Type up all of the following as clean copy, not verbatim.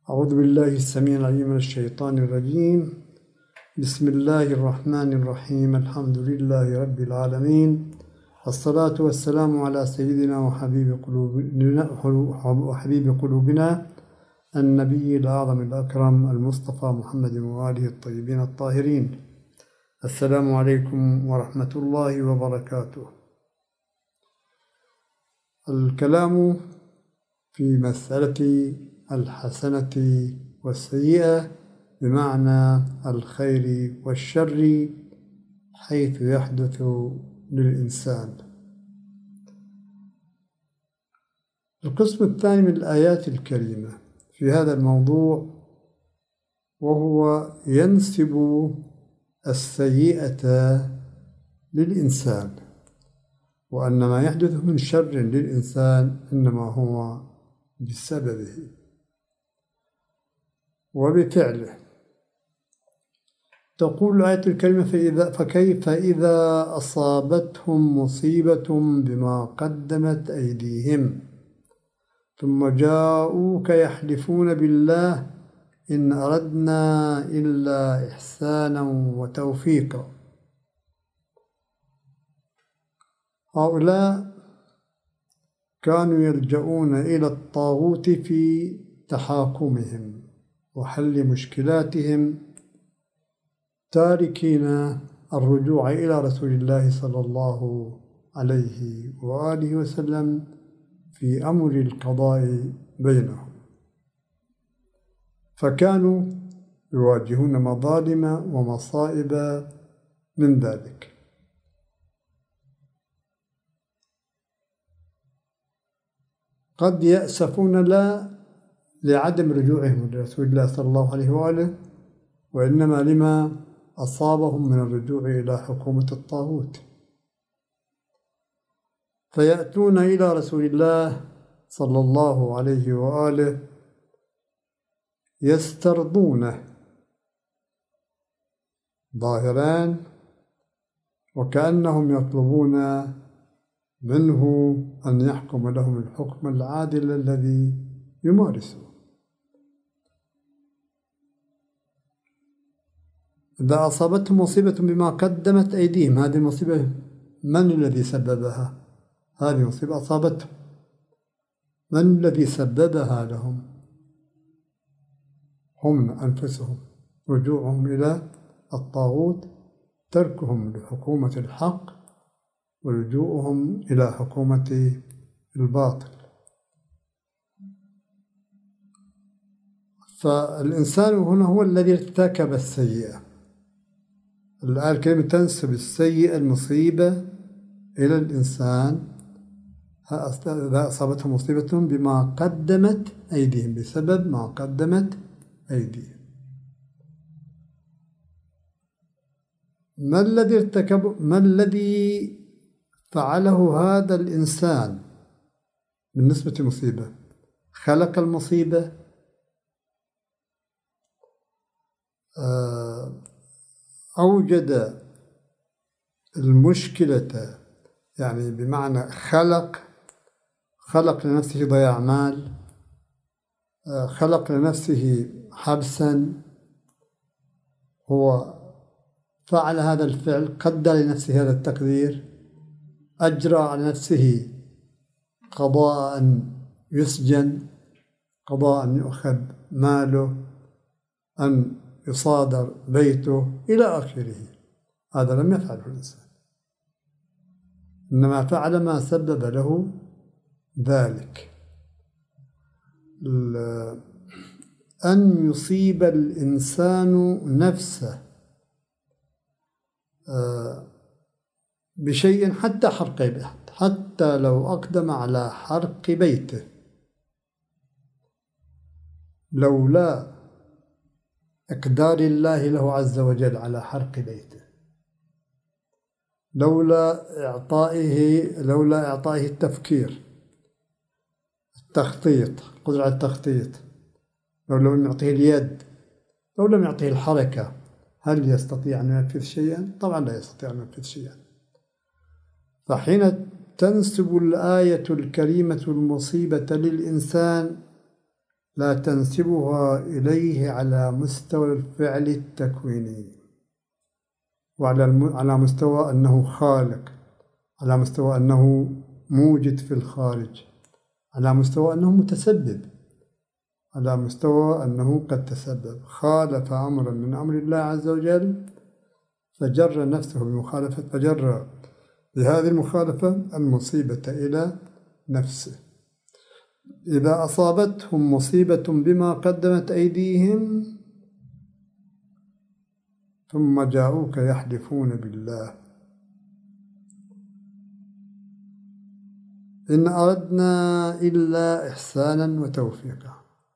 أعوذ بالله السميع العليم من الشيطان الرجيم. بسم الله الرحمن الرحيم. الحمد لله رب العالمين، الصلاة والسلام على سيدنا وحبيب قلوبنا النبي الأعظم الأكرم المصطفى محمد وآله الطيبين الطاهرين. السلام عليكم ورحمة الله وبركاته. الكلام في مسألة الحسنة والسيئة بمعنى الخير والشر حيث يحدث للإنسان. القسم الثاني من الآيات الكريمة في هذا الموضوع، وهو ينسب السيئة للإنسان، وأن ما يحدث من شر للإنسان إنما هو بسببه وبفعله. تقول الآية الكريمة: فكيف إذا أصابتهم مصيبة بما قدمت أيديهم ثم جاءوك يحلفون بالله إن أردنا إلا إحسانا وتوفيقا. هؤلاء كانوا يلجؤون إلى الطاغوت في تحاكمهم وحل مشكلاتهم، تاركين الرجوع إلى رسول الله صلى الله عليه وآله وسلم في أمر القضاء بينهم، فكانوا يواجهون مظالم ومصائب من ذلك. قد يأسفون لا لعدم رجوعهم لرسول الله صلى الله عليه وآله، وإنما لما أصابهم من الرجوع إلى حكومة الطاغوت، فيأتون إلى رسول الله صلى الله عليه وآله يسترضونه ظاهران، وكأنهم يطلبون منه أن يحكم لهم الحكم العادل الذي يمارسه. إذا أصابتهم مصيبة بما قدمت أيديهم، هذه المصيبة من الذي سببها؟ هذه مصيبة أصابتهم، من الذي سببها لهم؟ هم أنفسهم، رجوعهم إلى الطاغوت، تركهم لحكومة الحق ولجوءهم إلى حكومة الباطل. فالإنسان هنا هو الذي ارتكب السيئة. الآية الكريمة تنسب السيئة المصيبة إلى الإنسان، إذا أصابتهم مصيبة بما قدمت أيديهم، بسبب ما قدمت أيديهم. ما الذي فعله هذا الإنسان بالنسبة للمصيبة؟ خلق المصيبة، أوجد المشكلة، يعني بمعنى خلق لنفسه ضياع مال، خلق لنفسه حبسا، هو فعل هذا الفعل، قدر لنفسه هذا التقدير، أجرى على نفسه قضاء أن يسجن، قضاء أن يؤخذ ماله، أن يصادر بيته إلى آخره. هذا لم يفعله الإنسان، إنما فعل ما سبب له ذلك. أن يصيب الإنسان نفسه بشيء حتى حرق بيته، حتى لو أقدم على حرق بيته، لولا إقدار الله له عز وجل على حرق بيته، لولا إعطائه التفكير، التخطيط، قدرة على التخطيط، لو لم يعطيه اليد، لو لم يعطيه الحركة، هل يستطيع أن ينفذ شيئا؟ طبعا لا يستطيع أن ينفذ شيئا. فحين تنسب الآية الكريمة المصيبة للإنسان، لا تنسبها إليه على مستوى الفعل التكويني، وعلى مستوى أنه خالق، على مستوى أنه موجد في الخارج، على مستوى أنه متسبب، على مستوى أنه قد تسبب، خالف أمرا من أمر الله عز وجل فجر نفسه بمخالفة، فجر بهذه المخالفة المصيبة إلى نفسه. إذا أصابتهم مصيبة بما قدمت أيديهم ثم جاءوك يحلفون بالله إن أردنا إلا إحسانا وتوفيقا.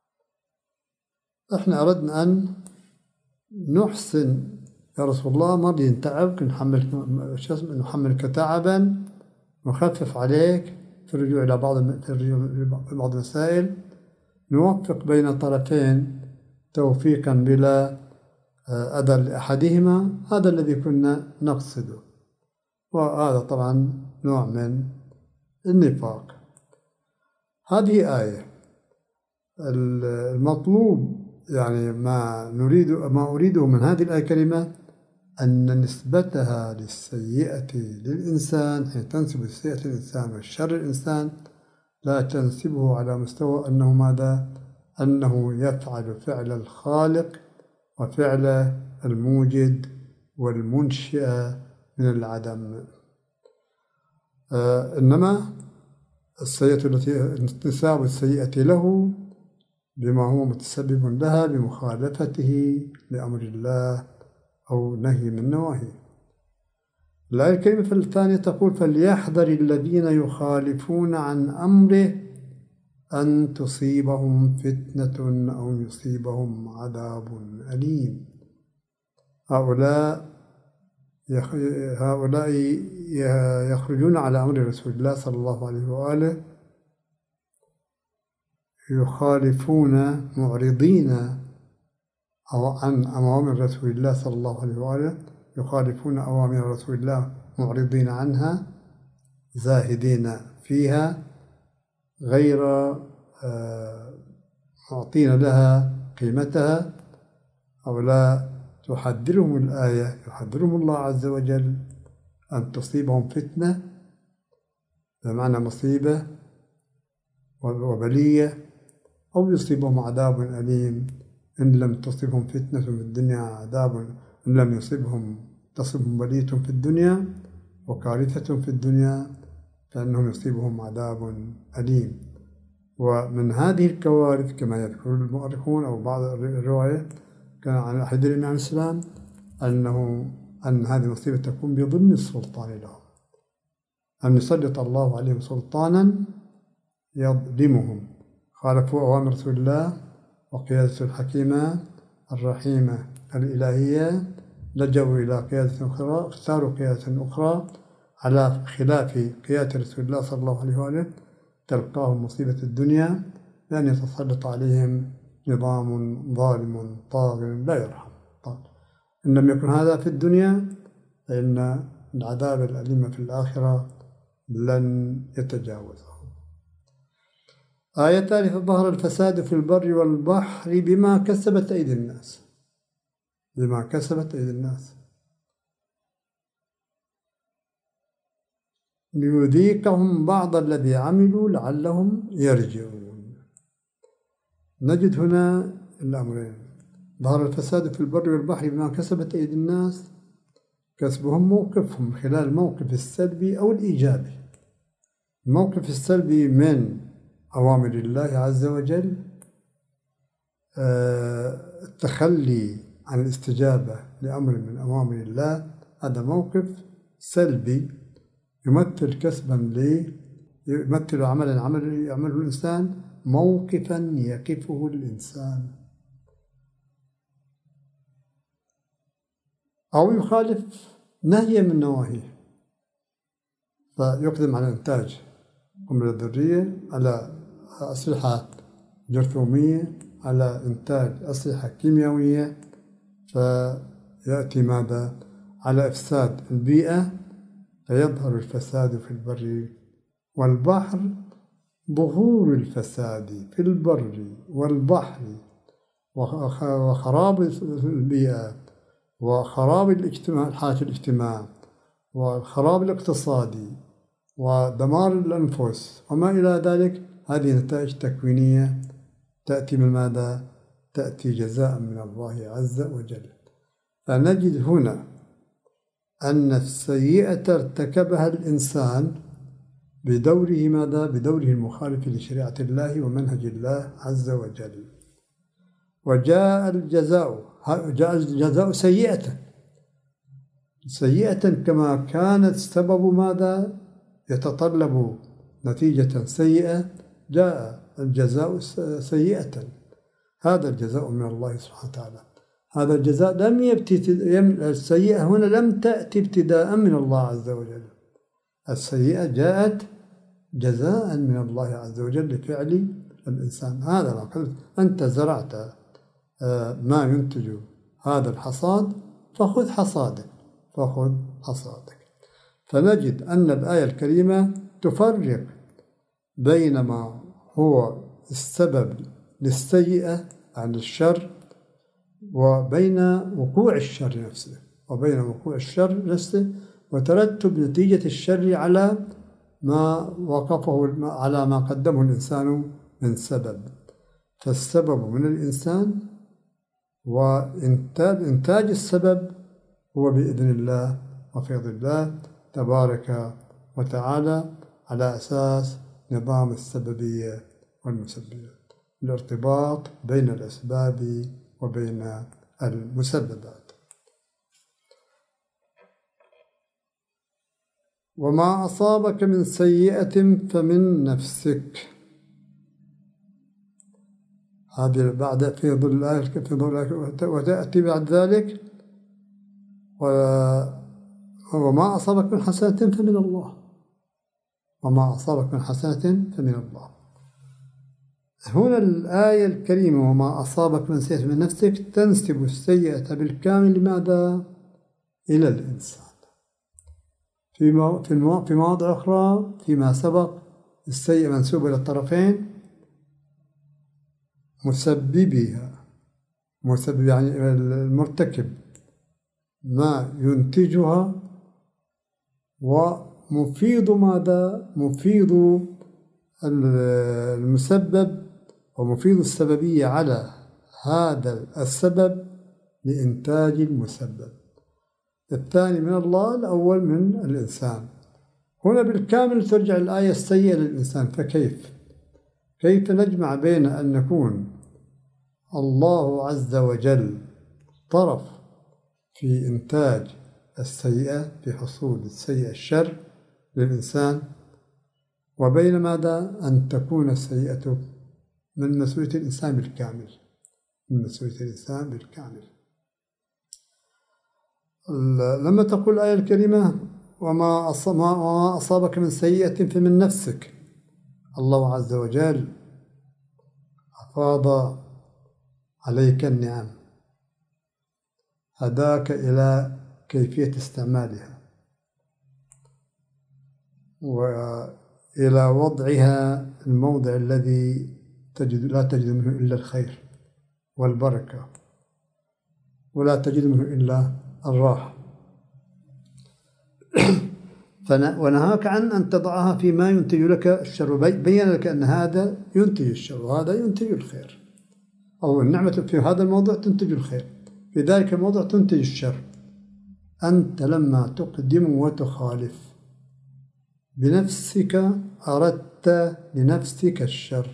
إحنا أردنا أن نحسن يا رسول الله، مرضي نتعبك، نحملك تعبا، نخفف عليك في الرجوع إلى بعض المسائل، نوفق بين طرفين توفيقا بلا أذى لأحدهما، هذا الذي كنا نقصده، وهذا طبعا نوع من النفاق. هذه آية. المطلوب يعني ما أريده من هذه الآية الكريمة أن نسبتها للسيئة للإنسان، حين تنسب السيئة للإنسان والشر للإنسان لا تنسبه على مستوى أنه ماذا؟ أنه يفعل فعل الخالق وفعل الموجد والمنشئ من العدم. إنما السيئة التي انتساب السيئة له بما هو متسبب لها بمخالفته لأمر الله أو نهي من نواهيه. الآية الكريمة الثانية تقول فليحذر الذين يخالفون عن أمره أن تصيبهم فتنة أو يصيبهم عذاب أليم. هؤلاء يخرجون على أمر رسول الله صلى الله عليه وآله، يخالفون معرضين عن أوامر رسول الله صلى الله عليه وآله، يخالفون أوامر رسول الله معرضين عنها زاهدين فيها غير معطين لها قيمتها. هؤلاء تحذرهم الآية، يحذرهم الله عز وجل أن تصيبهم فتنة، بمعنى مصيبة وبلية، أو يصيبهم عذاب أليم إن لم تصبهم فتنة في الدنيا، عذاب إن لم تصبهم بلية في الدنيا وكارثة في الدنيا فإنهم يصيبهم عذاب أليم. ومن هذه الكوارث كما يذكر المؤرخون أو بعض الرواية كان عن أحد الإمام عليه السلام أن هذه المصيبة تكون بظلم السلطان لهم، أن يسلط الله عليهم سلطانا يظلمهم، خالفوا أوامر رسول الله وقيادة الحكيمة الرحيمة الإلهية، لجوا إلى قيادة أخرى، اختاروا قيادة أخرى على خلاف قيادة رسول الله صلى الله عليه وآله، تلقاهم مصيبة الدنيا بأن يتسلط عليهم نظام ظالم طاغ لا يرحم. إن لم يكن هذا في الدنيا فإن العذاب الأليم في الآخرة لن يتجاوزه. آية ثالثة ظهر الفساد في البر والبحر بما كسبت أيدي الناس، بما كسبت أيدي الناس ليذيقهم بعض الذي عملوا لعلهم يرجعون. نجد هنا الأمرين: ظهر الفساد في البر والبحر بما كسبت أيدي الناس، كسبهم موقفهم خلال الموقف السلبي أو الإيجابي. الموقف السلبي من أوامر الله عز وجل، التخلي عن الاستجابة لأمر من أوامر الله، هذا موقف سلبي يمثل يمثل عملا يعمله الإنسان، موقفا يقفه الإنسان، أو يخالف نهي من نواهيه، فيقدم على إنتاج قنبلة ذرية، على أسلحة جرثومية، على إنتاج أسلحة كيميائية، فيأتي ماذا؟ على إفساد البيئة، فيظهر الفساد في البر والبحر ظهور الفساد في البر والبحر وخراب البيئة وخراب الاجتماع، حالة الاجتماع، والخراب الاقتصادي ودمار الأنفس وما إلى ذلك، هذه نتائج تكوينية تأتي من ماذا؟ تأتي جزاء من الله عز وجل. فنجد هنا أن السيئة ارتكبها الإنسان بدوره ماذا؟ بدوره المخالف لشريعة الله ومنهج الله عز وجل. وجاء الجزاء سيئة كما كانت سبب ماذا؟ يتطلب نتيجة سيئة، جاء الجزاء سيئة. هذا الجزاء من الله سبحانه وتعالى. هذا الجزاء السيئة هنا لم تأتي ابتداء من الله عز وجل، السيئة جاءت جزاء من الله عز وجل لفعل الإنسان. هذا ما قلت، أنت زرعت ما ينتج هذا الحصاد فخذ حصادك، فنجد أن الآية الكريمة تفرق بين ما هو السبب للسيئة عن الشر وبين وقوع الشر نفسه وترتب نتيجة الشر على ما وقفه، على ما قدمه الإنسان من سبب. فالسبب من الإنسان وإنتاج السبب هو بإذن الله وفضل الله تبارك وتعالى، على أساس نظام السببية والمسببية، الارتباط بين الأسباب وبين المسببات. وما أصابك من سيئة فمن نفسك. هذه بعد في ظل الآية، وتأتي بعد ذلك وما أصابك من حسنة فمن الله، هنا الآية الكريمة وما أصابك من سيئة من نفسك تنسب السيئة بالكامل لماذا؟ إلى الإنسان. في مواضع أخرى فيما سبق السيئة منسوبة إلى الطرفين، مسبب يعني المرتكب ما ينتجها، ومفيض ماذا؟ مفيض المسبب ومفيض السببية على هذا السبب لإنتاج المسبب. الثاني من الله، الأول من الإنسان. هنا بالكامل ترجع الآية السيئة للإنسان. فكيف نجمع بين أن نكون الله عز وجل طرف في إنتاج السيئة، في حصول السيئة الشر للإنسان، وبين ماذا؟ أن تكون السيئة من مسؤولية الإنسان بالكامل. لما تقول الآية الكريمة وما أصابك من سيئة فمن نفسك، الله عز وجل أفاض عليك النعم، هداك إلى كيفية استعمالها وإلى وضعها الموضع الذي لا تجد منه إلا الخير والبركة، ولا تجد منه إلا الراحة. ونهاك عن أن تضعها فيما ينتج لك الشر، بين لك أن هذا ينتج الشر وهذا ينتج الخير، أو النعمة في هذا الموضوع تنتج الخير، في ذلك الموضوع تنتج الشر. أنت لما تقدم وتخالف بنفسك أردت لنفسك الشر،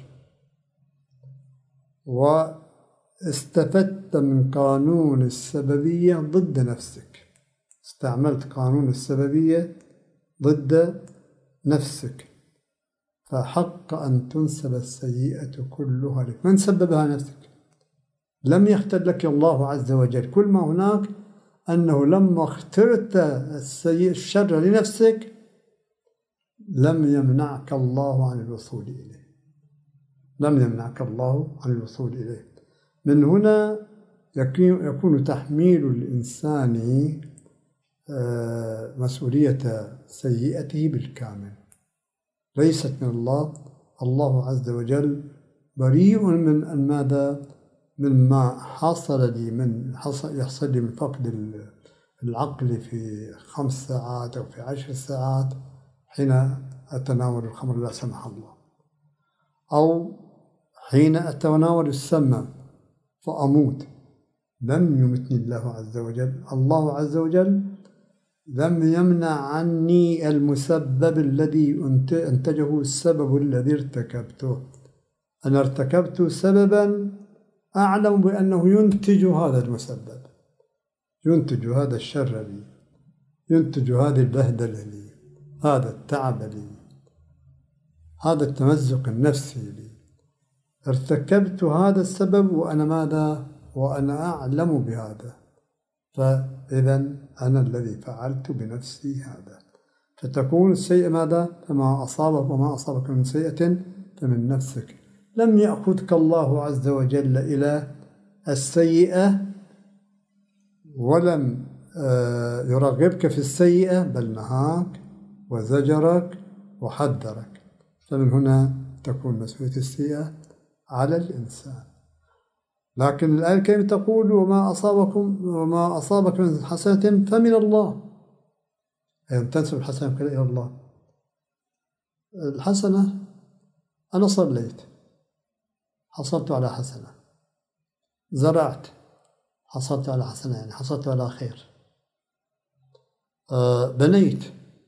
واستفدت من قانون السببية ضد نفسك، استعملت قانون السببية ضد نفسك، فحق أن تنسب السيئة كلها لك. من سببها؟ نفسك. لم يختر لك الله عز وجل. كل ما هناك أنه لما اخترت الشر لنفسك لم يمنعك الله عن الوصول إليه. من هنا يكون تحميل الإنسان مسؤولية سيئته بالكامل، ليست من الله الله عز وجل بريء من ماذا؟ مما حصل لي يحصل لي من فقد العقل في 5 ساعات أو في 10 ساعات حين أتناول الخمر لا سمح الله، أو حين أتناول السم فأموت. لم يمتني الله عز وجل. الله عز وجل لم يمنع عني المسبب الذي أنتجه السبب الذي ارتكبته. أنا ارتكبت سببا أعلم بأنه ينتج هذا المسبب، ينتج هذا الشر لي، ينتج هذه البهدلة لي، هذا التعب لي، هذا التمزق النفسي لي. ارتكبت هذا السبب وأنا ماذا؟ وأنا أعلم بهذا، فإذا أنا الذي فعلت بنفسي هذا. فتكون السيئة ماذا؟ فما أصابك وما أصابك من سيئة فمن نفسك. لم يأخذك الله عز وجل إلى السيئة ولم يرغبك في السيئة، بل نهاك وزجرك وحذرك. فمن هنا تكون مسؤولية السيئة على الإنسان. لكن الآية الكريمة تقول وما أصابك من حسنة فمن الله، أي تنسب الحسنة إلى الله. الحسنة أنا صليت حصلت على حسنة، زرعت حصلت على حسنة، يعني حصلت على خير، بنيت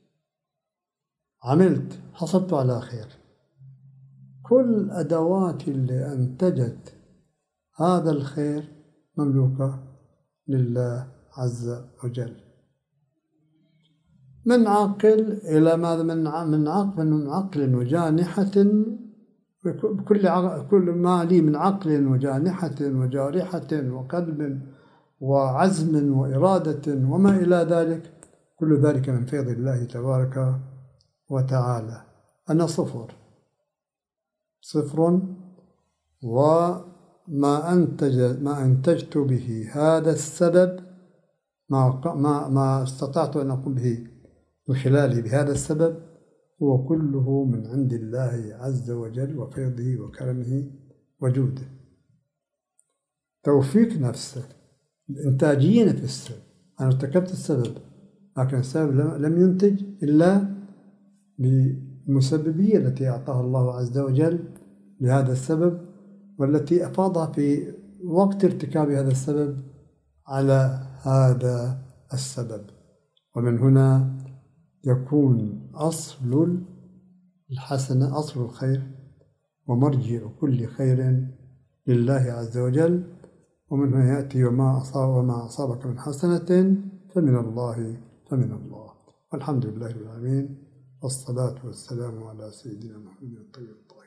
عملت حصلت على خير. كل أدوات اللي أنتجت هذا الخير مملوكة لله عز وجل. من عاقل إلى ماذا؟ من عقل وجانحة، كل ما لي من عقل وجانحة وجارحة وقلب وعزم وإرادة وما إلى ذلك، كل ذلك من فيض الله تبارك وتعالى. أنا صفر، وما أنتجت به هذا السبب، ما استطعت أن أقوم به من خلاله بهذا السبب، هو كله من عند الله عز وجل وفيضه وكرمه وجوده. توفيق نفسك، الإنتاجية في السبب. أنا ارتكبت السبب، لكن السبب لم ينتج إلا بالمسببية التي أعطاها الله عز وجل لهذا السبب، والتي أفاضها في وقت ارتكاب هذا السبب على هذا السبب. ومن هنا يكون أصل الحسنة، أصل الخير ومرجع كل خير لله عز وجل. ومن هنا يأتي وما أصابك من حسنة فمن الله والحمد لله رب العالمين، والصلاة والسلام على سيدنا محمد الطيب الطاهر.